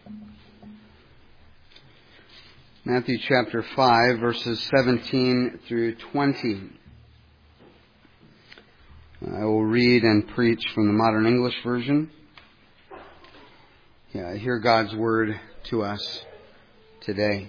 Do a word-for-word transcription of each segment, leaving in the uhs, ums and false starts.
Matthew chapter five, verses seventeen through twenty. I will read and preach from the Modern English Version. Yeah, hear God's word to us today.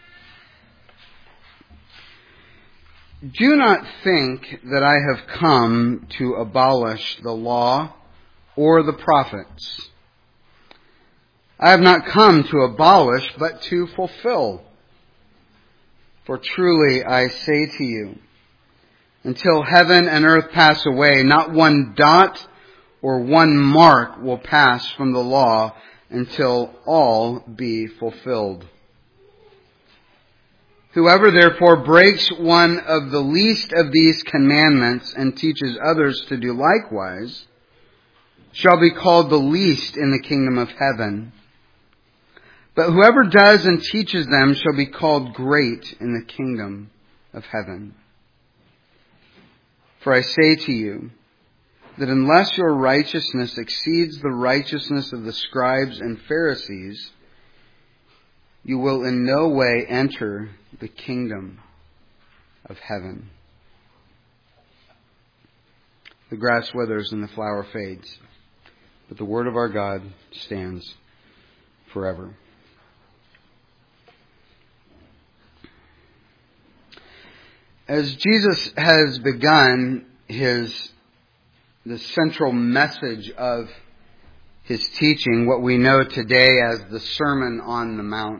Do not think that I have come to abolish the law or the prophets. I have not come to abolish, but to fulfill. For truly I say to you, until heaven and earth pass away, not one dot or one mark will pass from the law until all be fulfilled. Whoever therefore breaks one of the least of these commandments and teaches others to do likewise shall be called the least in the kingdom of heaven. But whoever does and teaches them shall be called great in the kingdom of heaven. For I say to you that unless your righteousness exceeds the righteousness of the scribes and Pharisees, you will in no way enter the kingdom of heaven. The grass withers and the flower fades, but the word of our God stands forever. As Jesus has begun his the central message of his teaching, what we know today as the Sermon on the Mount,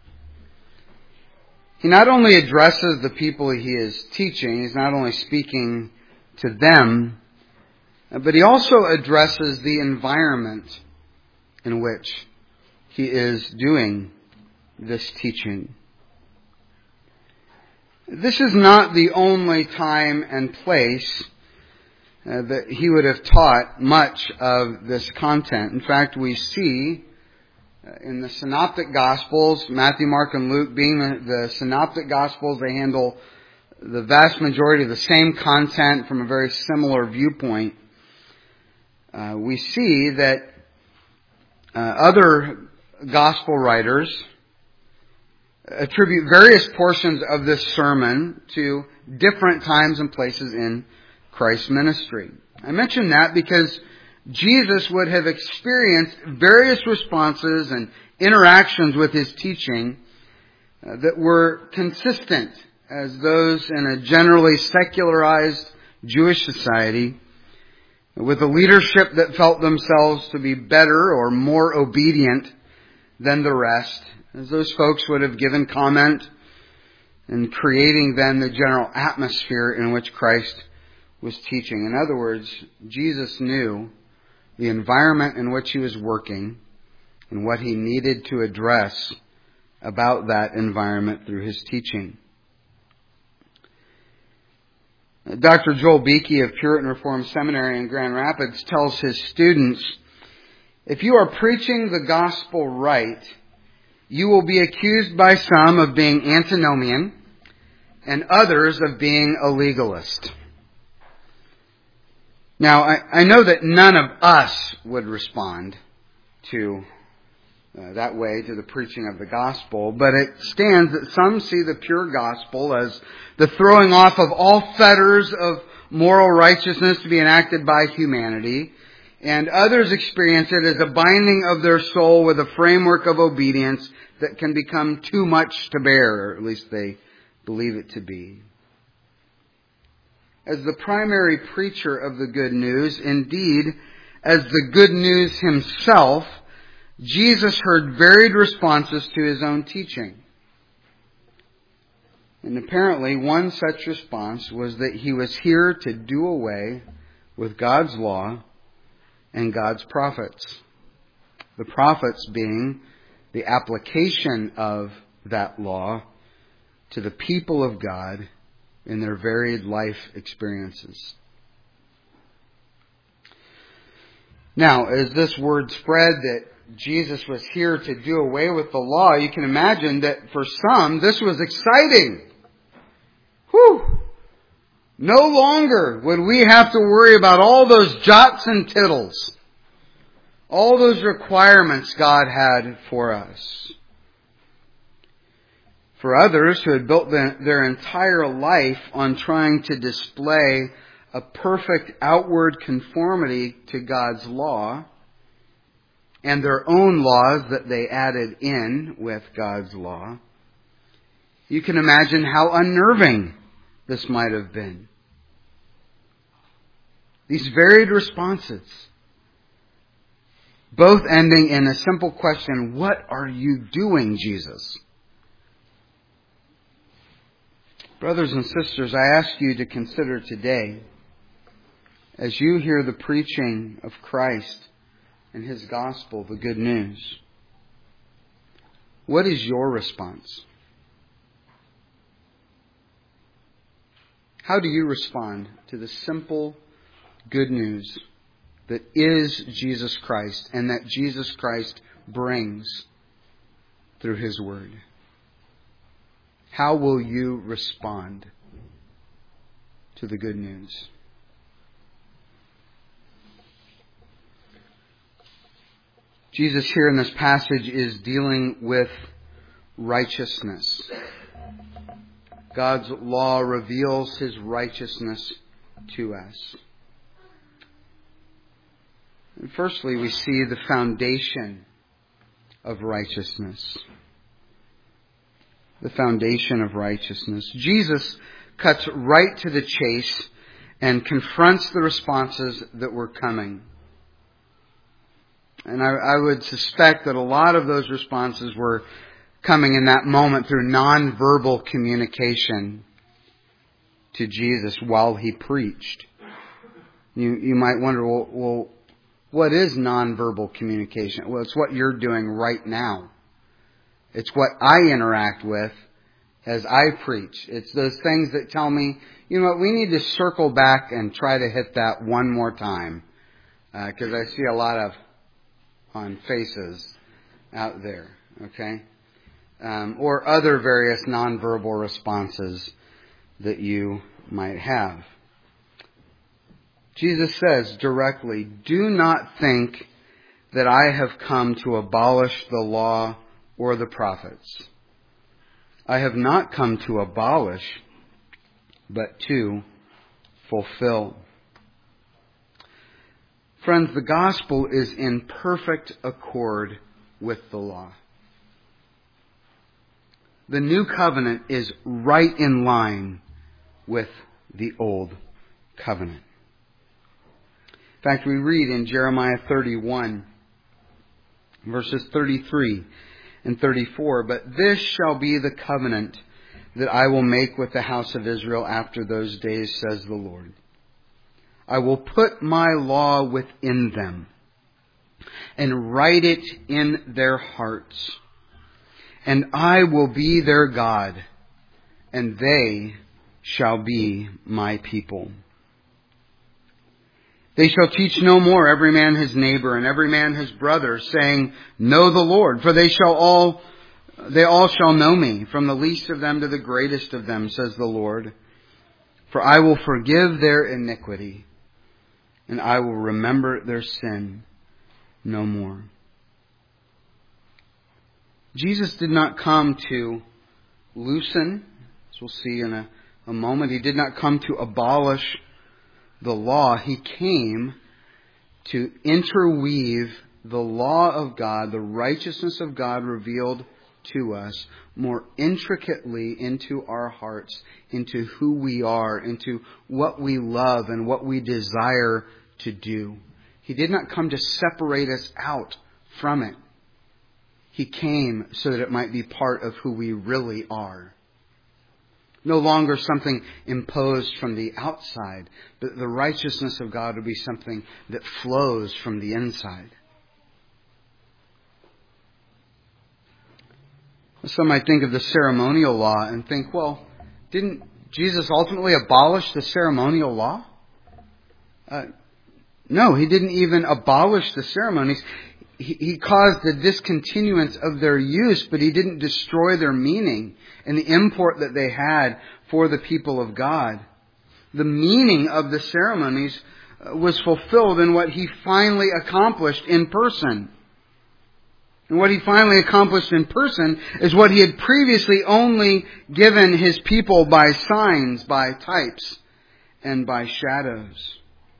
he not only addresses the people he is teaching, he's not only speaking to them, but he also addresses the environment in which he is doing this teaching. This is not the only time and place uh, that he would have taught much of this content. In fact, we see uh, in the Synoptic Gospels, Matthew, Mark, and Luke being the, the Synoptic Gospels, they handle the vast majority of the same content from a very similar viewpoint. Uh, we see that uh, other Gospel writers attribute various portions of this sermon to different times and places in Christ's ministry. I mention that because Jesus would have experienced various responses and interactions with his teaching uh, that were consistent as those in a generally secularized Jewish society, with a leadership that felt themselves to be better or more obedient than the rest, as those folks would have given comment in creating then the general atmosphere in which Christ was teaching. In other words, Jesus knew the environment in which he was working and what he needed to address about that environment through his teaching. Doctor Joel Beeke of Puritan Reformed Seminary in Grand Rapids tells his students, if you are preaching the gospel right, you will be accused by some of being antinomian and others of being a legalist. Now, I, I know that none of us would respond to uh, that way to the preaching of the gospel, but it stands that some see the pure gospel as the throwing off of all fetters of moral righteousness to be enacted by humanity, and others experience it as a binding of their soul with a framework of obedience that can become too much to bear, or at least they believe it to be. As the primary preacher of the good news, indeed, as the good news himself, Jesus heard varied responses to his own teaching. And apparently one such response was that he was here to do away with God's law and God's prophets. The prophets being the application of that law to the people of God in their varied life experiences. Now, as this word spread that Jesus was here to do away with the law, you can imagine that for some this was exciting. Whew! No longer would we have to worry about all those jots and tittles. All those requirements God had for us. For others who had built their entire life on trying to display a perfect outward conformity to God's law and their own laws that they added in with God's law, you can imagine how unnerving this might have been. These varied responses, both ending in a simple question, what are you doing, Jesus? Brothers and sisters, I ask you to consider today, as you hear the preaching of Christ and His gospel, the good news, what is your response? How do you respond to the simple good news that is Jesus Christ and that Jesus Christ brings through His Word? How will you respond to the good news? Jesus here in this passage is dealing with righteousness. God's law reveals His righteousness to us. And firstly, we see the foundation of righteousness. The foundation of righteousness. Jesus cuts right to the chase and confronts the responses that were coming. And I, I would suspect that a lot of those responses were coming in that moment through nonverbal communication to Jesus while He preached. You, you might wonder, well, well, what is nonverbal communication? Well, it's what you're doing right now. It's what I interact with as I preach. It's those things that tell me, you know what, we need to circle back and try to hit that one more time. Because uh, I see a lot of on faces out there. Okay? Um, or other various nonverbal responses that you might have. Jesus says directly, do not think that I have come to abolish the law or the prophets. I have not come to abolish, but to fulfill. Friends, the gospel is in perfect accord with the law. The new covenant is right in line with the old covenant. In fact, we read in Jeremiah thirty-one, verses thirty-three and thirty-four, but this shall be the covenant that I will make with the house of Israel after those days, says the Lord. I will put my law within them and write it in their hearts. And I will be their God, and they shall be my people. They shall teach no more every man his neighbor and every man his brother, saying, know the Lord, for they shall all, they all shall know me, from the least of them to the greatest of them, says the Lord. For I will forgive their iniquity, and I will remember their sin no more. Jesus did not come to loosen, as we'll see in a, a moment. He did not come to abolish the law. He came to interweave the law of God, the righteousness of God revealed to us, more intricately into our hearts, into who we are, into what we love and what we desire to do. He did not come to separate us out from it. He came so that it might be part of who we really are. No longer something imposed from the outside, but the righteousness of God would be something that flows from the inside. Some might think of the ceremonial law and think, well, didn't Jesus ultimately abolish the ceremonial law? Uh, no, He didn't even abolish the ceremonies. He, he caused the discontinuance of their use, but He didn't destroy their meaning and the import that they had for the people of God. The meaning of the ceremonies was fulfilled in what He finally accomplished in person. And what He finally accomplished in person is what He had previously only given His people by signs, by types, and by shadows.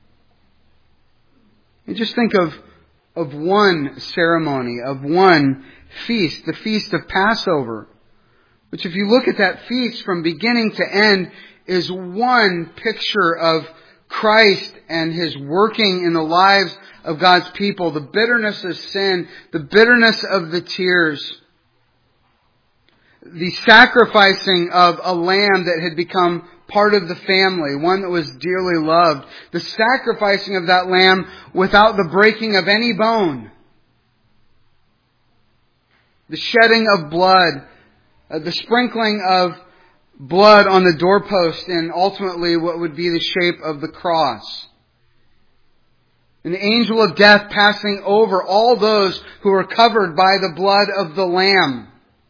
And just think of, of one ceremony, of one feast, the Feast of Passover, which if you look at that feast from beginning to end is one picture of Christ and His working in the lives of God's people, the bitterness of sin, the bitterness of the tears, the sacrificing of a lamb that had become part of the family, one that was dearly loved, the sacrificing of that lamb without the breaking of any bone, the shedding of blood, uh, the sprinkling of blood on the doorpost, and ultimately what would be the shape of the cross. And the angel of death passing over all those who are covered by the blood of the Lamb.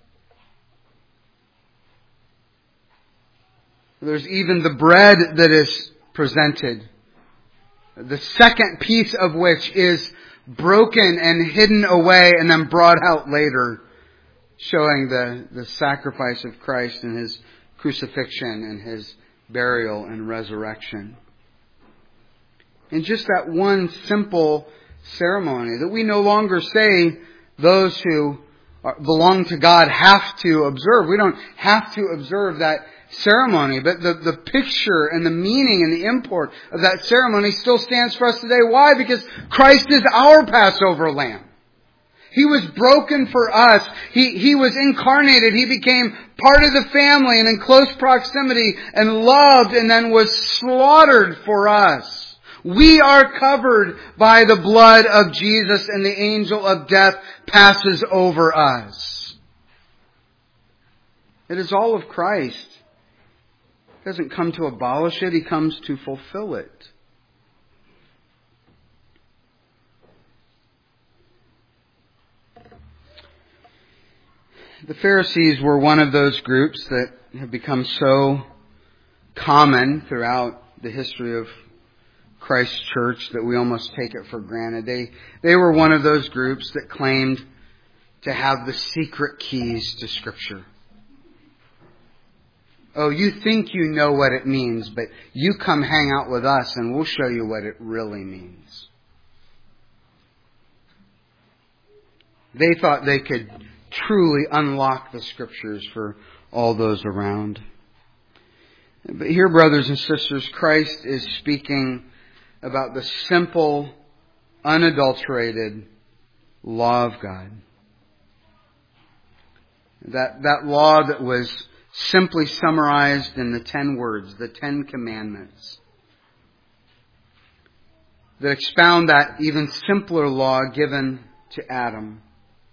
There's even the bread that is presented, the second piece of which is broken and hidden away and then brought out later, showing the, the sacrifice of Christ and His crucifixion and His burial and resurrection. In just that one simple ceremony that we no longer say those who belong to God have to observe. We don't have to observe that ceremony, but the, the picture and the meaning and the import of that ceremony still stands for us today. Why? Because Christ is our Passover lamb. He was broken for us. He, he was incarnated. He became part of the family and in close proximity and loved and then was slaughtered for us. We are covered by the blood of Jesus, and the angel of death passes over us. It is all of Christ. He doesn't come to abolish it. He comes to fulfill it. The Pharisees were one of those groups that have become so common throughout the history of Christ's church that we almost take it for granted. They, they were one of those groups that claimed to have the secret keys to Scripture. Oh, you think you know what it means, but you come hang out with us and we'll show you what it really means. They thought they could truly unlock the Scriptures for all those around. But here, brothers and sisters, Christ is speaking about the simple, unadulterated law of God. That, that law that was simply summarized in the ten words, the Ten Commandments, that expound that even simpler law given to Adam.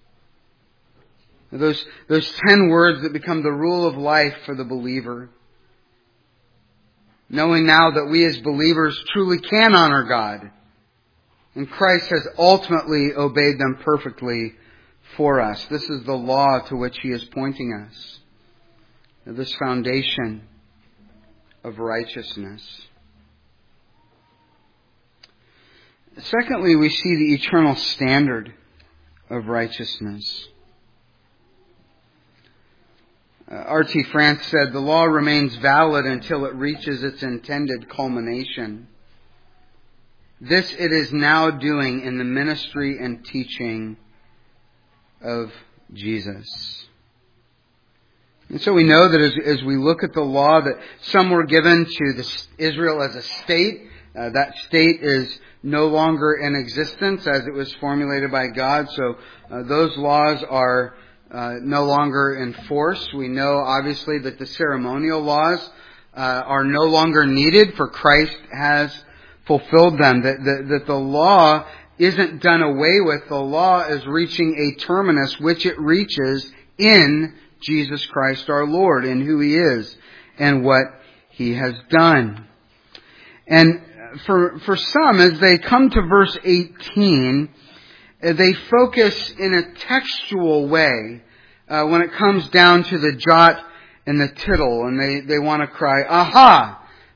Those, those ten words that become the rule of life for the believer. Knowing now that we as believers truly can honor God. And Christ has ultimately obeyed them perfectly for us. This is the law to which He is pointing us. This foundation of righteousness. Secondly, we see the eternal standard of righteousness. Uh, R T France said, the law remains valid until it reaches its intended culmination. This it is now doing in the ministry and teaching of Jesus. And so we know that as, as we look at the law, that some were given to the, Israel as a state. Uh, that state is no longer in existence as it was formulated by God. So uh, those laws are uh, no longer in force. We know, obviously, that the ceremonial laws uh, are no longer needed, for Christ has fulfilled them. That, that, that the law isn't done away with. The law is reaching a terminus, which it reaches in Jesus Christ our Lord, and who He is and what He has done. And for for some, as they come to verse eighteen, they focus in a textual way uh, when it comes down to the jot and the tittle, and they, they want to cry, aha!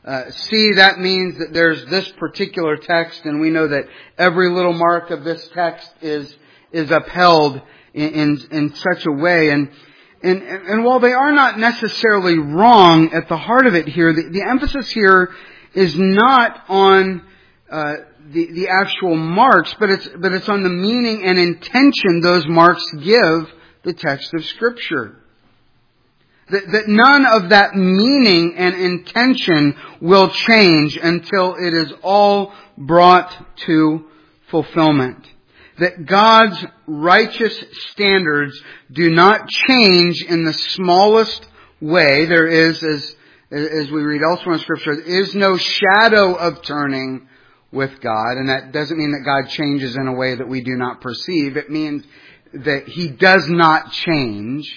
uh, see that means that there's this particular text, and we know that every little mark of this text is is upheld in in, in such a way. And, and and while they are not necessarily wrong, at the heart of it here, the, the emphasis here is not on uh, the the actual marks, but it's but it's on the meaning and intention those marks give the text of Scripture. That, that none of that meaning and intention will change until it is all brought to fulfillment. That God's righteous standards do not change in the smallest way. There is, as, as we read elsewhere in Scripture, there is no shadow of turning with God. And that doesn't mean that God changes in a way that we do not perceive. It means that He does not change.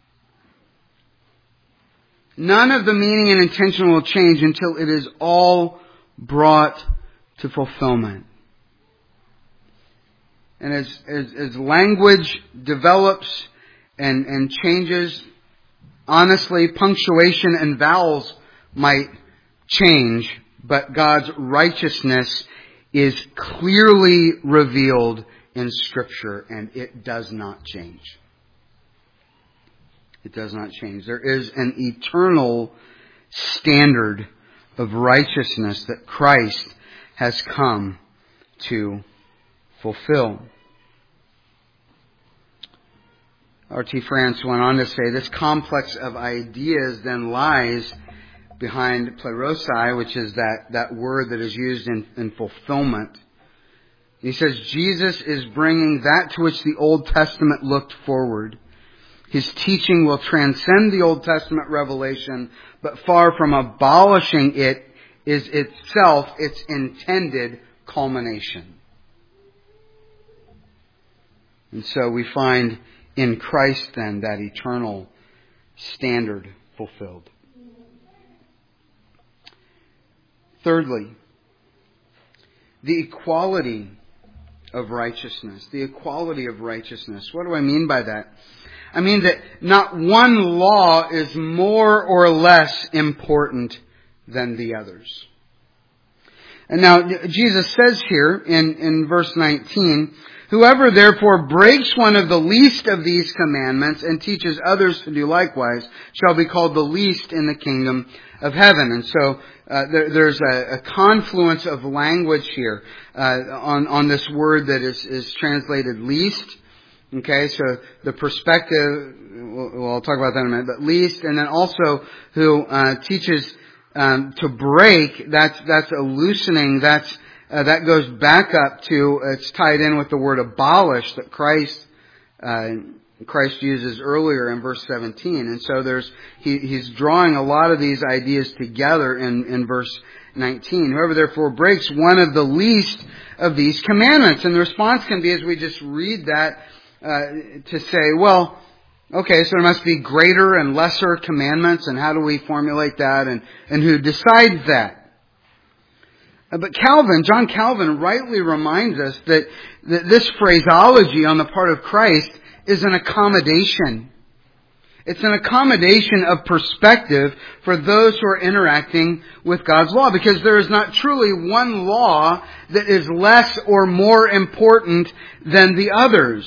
None of the meaning and intention will change until it is all brought to fulfillment. And as, as, as language develops and, and changes, honestly, punctuation and vowels might change, but God's righteousness is clearly revealed in Scripture, and it does not change. It does not change. There is an eternal standard of righteousness that Christ has come to fulfill. R T France went on to say, this complex of ideas then lies behind plerosai, which is that, that word that is used in, in fulfillment. He says, Jesus is bringing that to which the Old Testament looked forward. His teaching will transcend the Old Testament revelation, but far from abolishing it, is itself its intended culmination. And so we find in Christ then that eternal standard fulfilled. Thirdly, the equality of righteousness. The equality of righteousness. What do I mean by that? I mean that not one law is more or less important than the others. And now Jesus says here in, in verse nineteen, whoever therefore breaks one of the least of these commandments and teaches others to do likewise shall be called the least in the kingdom of heaven. And so uh, there, there's a, a confluence of language here uh, on, on this word that is, is translated least. Okay, so the perspective, well, I'll talk about that in a minute, but least, and then also who uh, teaches um, to break, that's that's a loosening, that's uh, that goes back up to, it's tied in with the word abolish that Christ uh, Christ uses earlier in verse seventeen. And so there's he, he's drawing a lot of these ideas together in, in verse nineteen. Whoever therefore breaks one of the least of these commandments. And the response can be, as we just read that, Uh, to say, well, okay, so there must be greater and lesser commandments, and how do we formulate that, and, and who decides that? Uh, but Calvin, John Calvin, rightly reminds us that, that this phraseology on the part of Christ is an accommodation. It's an accommodation of perspective for those who are interacting with God's law, because there is not truly one law that is less or more important than the others.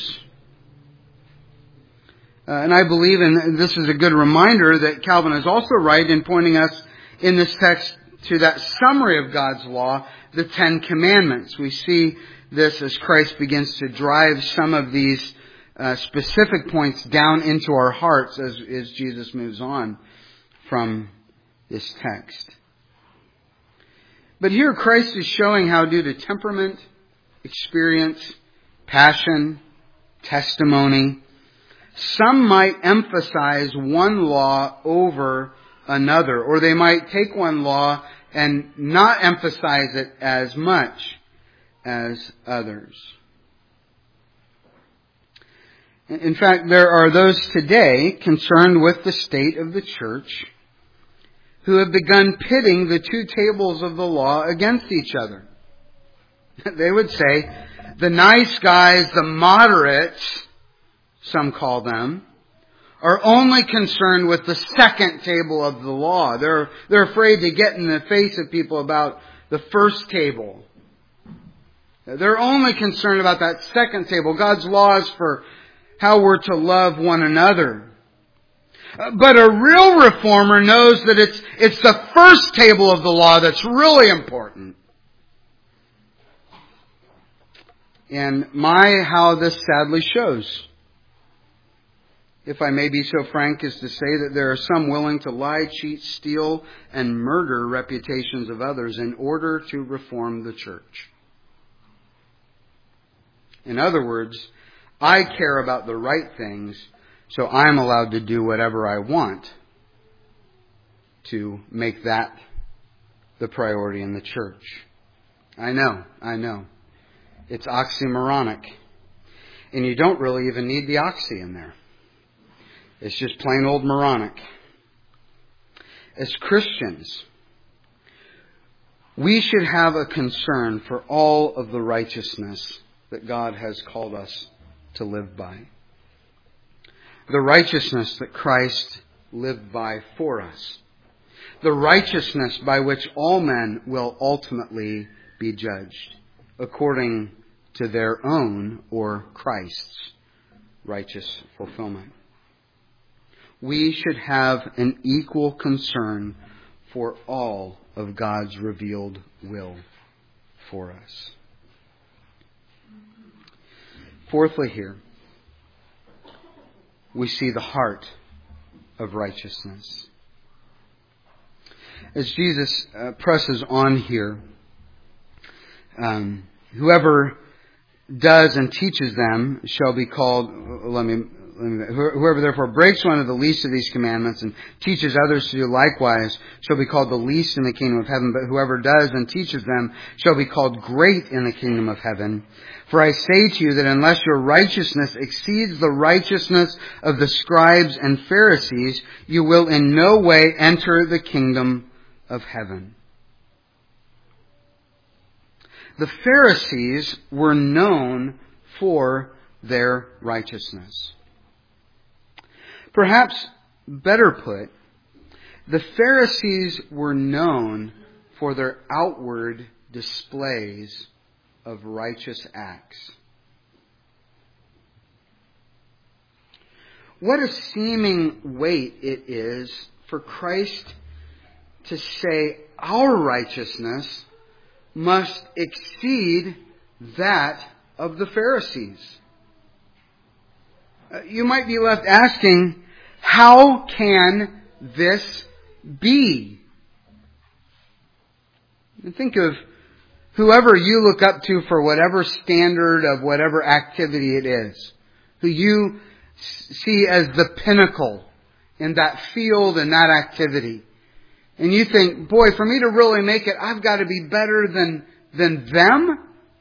Uh, and I believe, and this is a good reminder, that Calvin is also right in pointing us in this text to that summary of God's law, the Ten Commandments. We see this as Christ begins to drive some of these uh, specific points down into our hearts as, as Jesus moves on from this text. But here Christ is showing how, due to temperament, experience, passion, testimony, some might emphasize one law over another, or they might take one law and not emphasize it as much as others. In fact, there are those today concerned with the state of the church who have begun pitting the two tables of the law against each other. They would say, the nice guys, the moderates, some call them, are only concerned with the second table of the law. They're, they're afraid to get in the face of people about the first table. They're only concerned about that second table, God's laws for how we're to love one another. But a real reformer knows that it's, it's the first table of the law that's really important. And my, how this sadly shows. If I may be so frank as to say that there are some willing to lie, cheat, steal, and murder reputations of others in order to reform the church. In other words, I care about the right things, so I'm allowed to do whatever I want to make that the priority in the church. I know, I know. It's oxymoronic. And you don't really even need the oxy in there. It's just plain old moronic. As Christians, we should have a concern for all of the righteousness that God has called us to live by. The righteousness that Christ lived by for us. The righteousness by which all men will ultimately be judged according to their own or Christ's righteous fulfillment. We should have an equal concern for all of God's revealed will for us. Fourthly here, we see the heart of righteousness. As Jesus uh, presses on here, um, whoever does and teaches them shall be called, let me, let me, whoever therefore breaks one of the least of these commandments and teaches others to do likewise shall be called the least in the kingdom of heaven. But whoever does and teaches them shall be called great in the kingdom of heaven. For I say to you that unless your righteousness exceeds the righteousness of the scribes and Pharisees, you will in no way enter the kingdom of heaven. The Pharisees were known for their righteousness. Perhaps better put, the Pharisees were known for their outward displays of righteous acts. What a seeming weight it is for Christ to say our righteousness must exceed that of the Pharisees. Uh, you might be left asking, how can this be? And think of whoever you look up to for whatever standard of whatever activity it is, who you see as the pinnacle in that field and that activity. And you think, boy, for me to really make it, I've got to be better than, than them.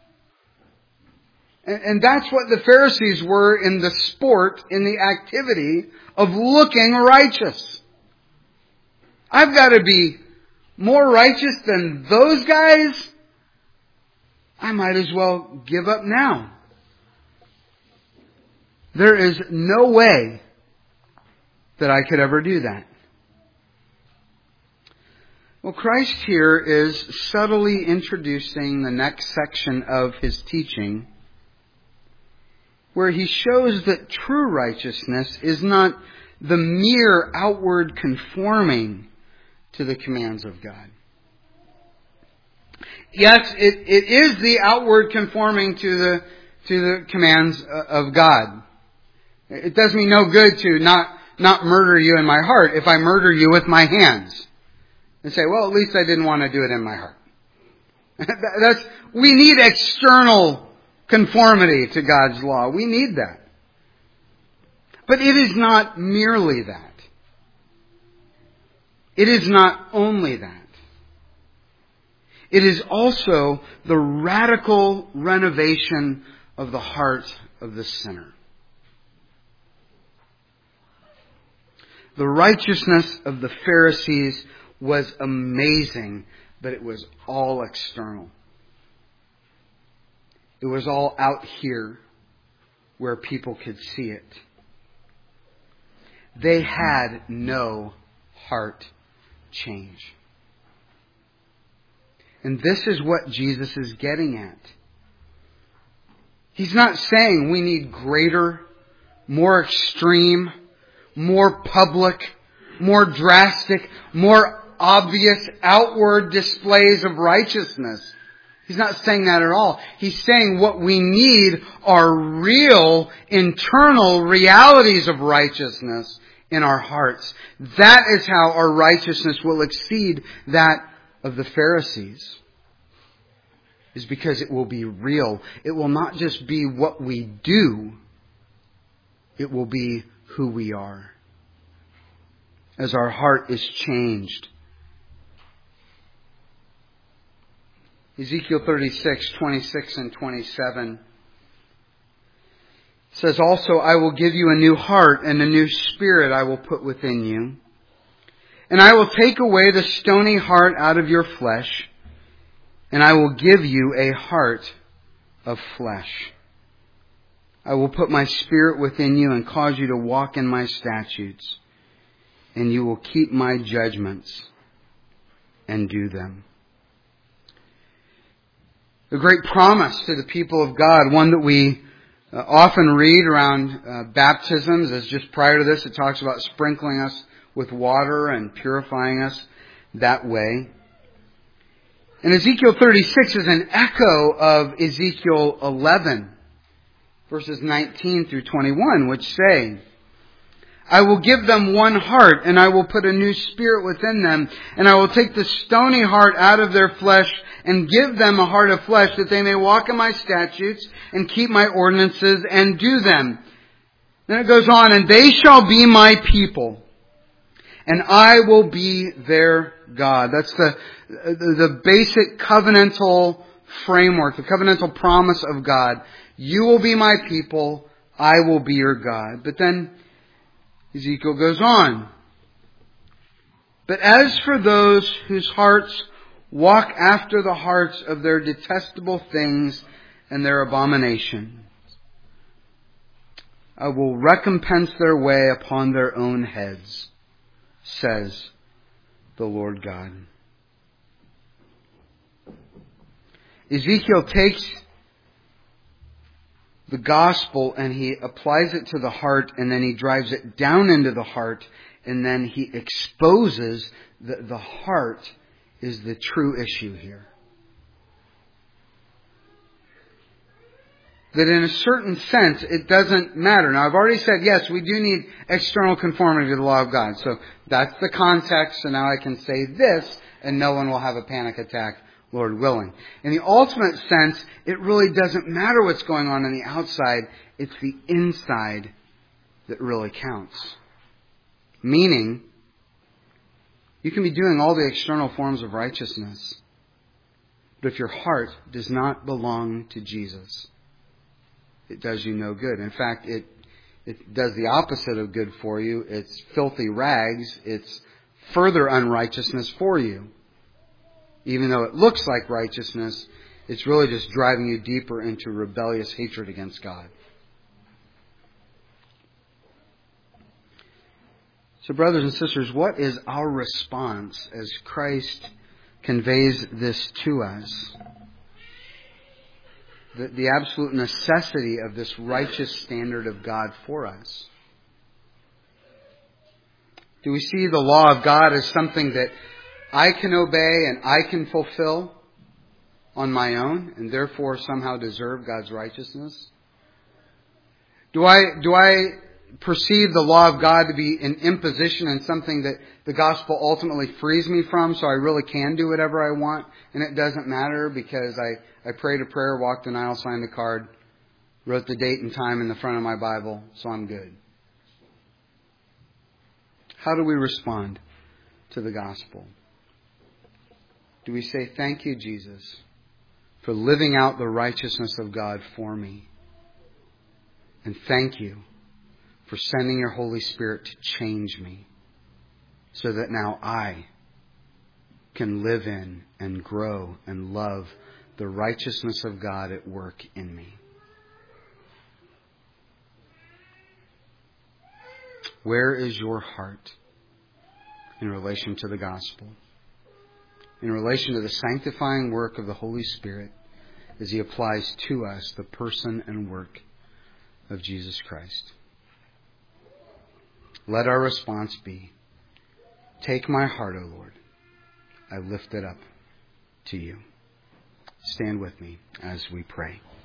And, and that's what the Pharisees were in the sport, in the activity of looking righteous. I've got to be more righteous than those guys. I might as well give up now. There is no way that I could ever do that. Well, Christ here is subtly introducing the next section of His teaching, where He shows that true righteousness is not the mere outward conforming to the commands of God. Yes, it, it is the outward conforming to the to the commands of God. It does me no good to not, not murder you in my heart if I murder you with my hands. And say, well, at least I didn't want to do it in my heart. That's, we need external conformity to God's law. We need that. But it is not merely that. It is not only that. It is also the radical renovation of the heart of the sinner. The righteousness of the Pharisees was amazing, but it was all external. It was all out here where people could see it. they had no heart change. And this is what Jesus is getting at. He's not saying we need greater, more extreme, more public, more drastic, more obvious outward displays of righteousness. He's not saying that at all. He's saying what we need are real, internal realities of righteousness in our hearts. That is how our righteousness will exceed that of the Pharisees. Is because it will be real. It will not just be what we do. It will be who we are. As our heart is changed. Ezekiel thirty-six, twenty-six and twenty-seven says, also, I will give you a new heart and a new spirit I will put within you. And I will take away the stony heart out of your flesh, and I will give you a heart of flesh. I will put my spirit within you and cause you to walk in my statutes, and you will keep my judgments and do them. A great promise to the people of God, one that we uh, often read around uh, baptisms, as just prior to this it talks about sprinkling us with water and purifying us that way. And Ezekiel thirty-six is an echo of Ezekiel eleven, verses nineteen through twenty-one, which say, I will give them one heart, and I will put a new spirit within them, and I will take the stony heart out of their flesh, and give them a heart of flesh, that they may walk in my statutes, and keep my ordinances, and do them. Then it goes on, and they shall be my people, and I will be their God. That's the, the, the basic covenantal framework, the covenantal promise of God. You will be my people, I will be your God. But then Ezekiel goes on. But as for those whose hearts walk after the hearts of their detestable things and their abominations, I will recompense their way upon their own heads, says the Lord God. Ezekiel takes the gospel and he applies it to the heart, and then he drives it down into the heart, and then he exposes that the heart is the true issue here. That in a certain sense, it doesn't matter. Now, I've already said, yes, we do need external conformity to the law of God. So that's the context. So now I can say this, and no one will have a panic attack, Lord willing. In the ultimate sense, it really doesn't matter what's going on on the outside. It's the inside that really counts. Meaning, you can be doing all the external forms of righteousness, but if your heart does not belong to Jesus, it does you no good. In fact, it it does the opposite of good for you. It's filthy rags. It's further unrighteousness for you. Even though it looks like righteousness, it's really just driving you deeper into rebellious hatred against God. So brothers and sisters, what is our response as Christ conveys this to us? The, the absolute necessity of this righteous standard of God for us. Do we see the law of God as something that I can obey and I can fulfill on my own, and therefore somehow deserve God's righteousness? Do I, do I perceive the law of God to be an imposition and something that the gospel ultimately frees me from, so I really can do whatever I want, and it doesn't matter because I, I prayed a prayer, walked an aisle, signed a card, wrote the date and time in the front of my Bible, so I'm good? How do we respond to the gospel? Do we say, thank you, Jesus, for living out the righteousness of God for me? And thank you for sending your Holy Spirit to change me so that now I can live in and grow and love the righteousness of God at work in me. Where is your heart in relation to the gospel? In relation to the sanctifying work of the Holy Spirit as He applies to us the person and work of Jesus Christ. Let our response be, take my heart, O Lord. I lift it up to you. Stand with me as we pray.